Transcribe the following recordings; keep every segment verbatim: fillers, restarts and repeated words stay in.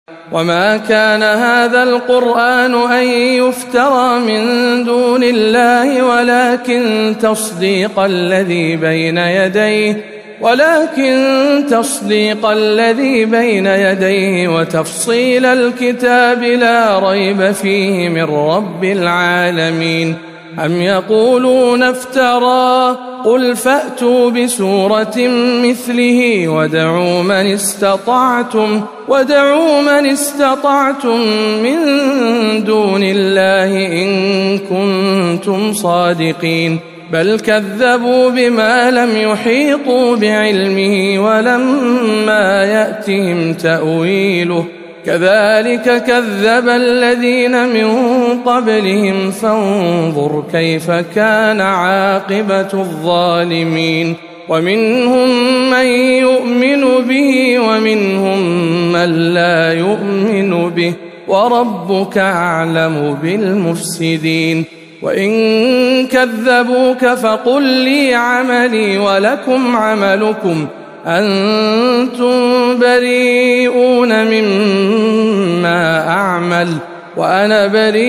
وما كان هذا القرآن أن يفترى من دون الله ولكن تصديق الذي بين يديه ولكن تصديق الذي بين يديه وتفصيل الكتاب لا ريب فيه من رب العالمين. أم يقولون افترى قل فأتوا بسورة مثله وادعوا من استطعتم وادعوا من استطعتم من دون الله إن كنتم صادقين بل كذبوا بما لم يحيطوا بعلمه ولما يأتهم تأويله كذلك كذب الذين من قبلهم فانظر كيف كان عاقبة الظالمين. ومنهم من يؤمن به ومنهم من لا يؤمن به وربك أعلم بالمفسدين. وإن كذبوك فقل لي عملي ولكم عملكم أنتم بريئون مما أعمل وأنا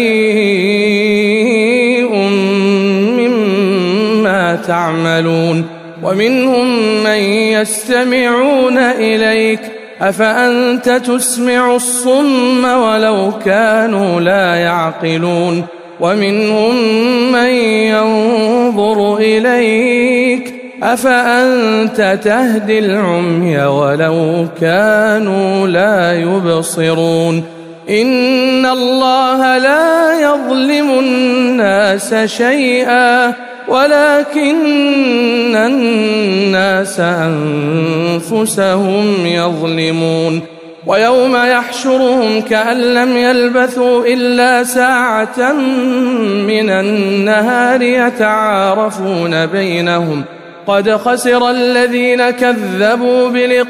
بريء مما تعملون. ومنهم من يستمعون إليك أفأنت تسمع الصم ولو كانوا لا يعقلون. ومنهم من ينظر إليك أفأنت تهدي العمي ولو كانوا لا يبصرون. إن الله لا يظلم الناس شيئا ولكن الناس أنفسهم يظلمون. ويوم يحشرهم كأن لم يلبثوا إلا ساعة من النهار يتعارفون بينهم قد خسر الذين كذبوا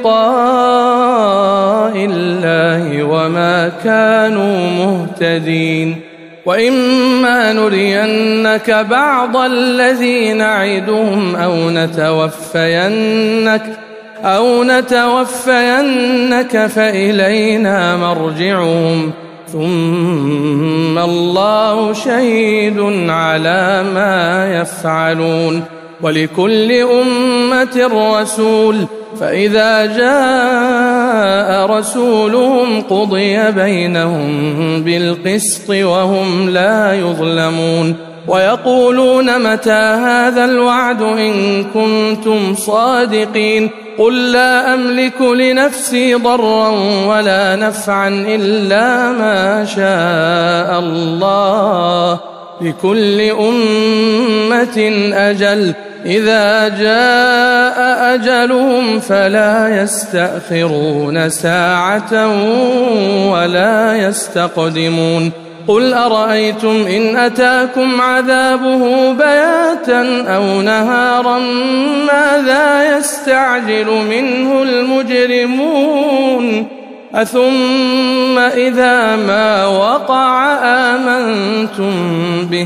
بلقاء الله وما كانوا مهتدين. وإما نرينك بعض الذي نعدهم أو نتوفينك أو نتوفينك فإلينا مرجعهم ثم الله شهيد على ما يفعلون. ولكل أمة رسول فإذا جاء رسولهم قضي بينهم بالقسط وهم لا يظلمون. ويقولون متى هذا الوعد إن كنتم صادقين قل لا أملك لنفسي ضرا ولا نفعا إلا ما شاء الله لكل أمة أجل إذا جاء أجلهم فلا يستأخرون ساعة ولا يستقدمون. قل أرأيتم إن أتاكم عذابه بياتا أو نهارا ماذا يستعجل منه المجرمون أثم إذا ما وقع آمنتم به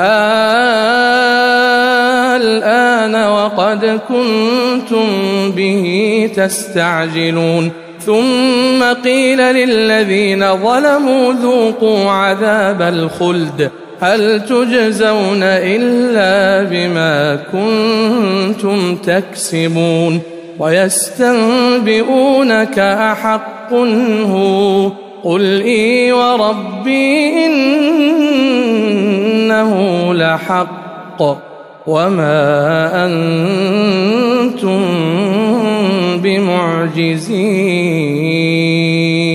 الآن وقد كنتم به تستعجلون. ثم قيل للذين ظلموا ذوقوا عذاب الخلد هل تجزون إلا بما كنتم تكسبون. ويستنبئونك أحق هو قل إي وربي إنه لحق وما أنتم بمعجزين.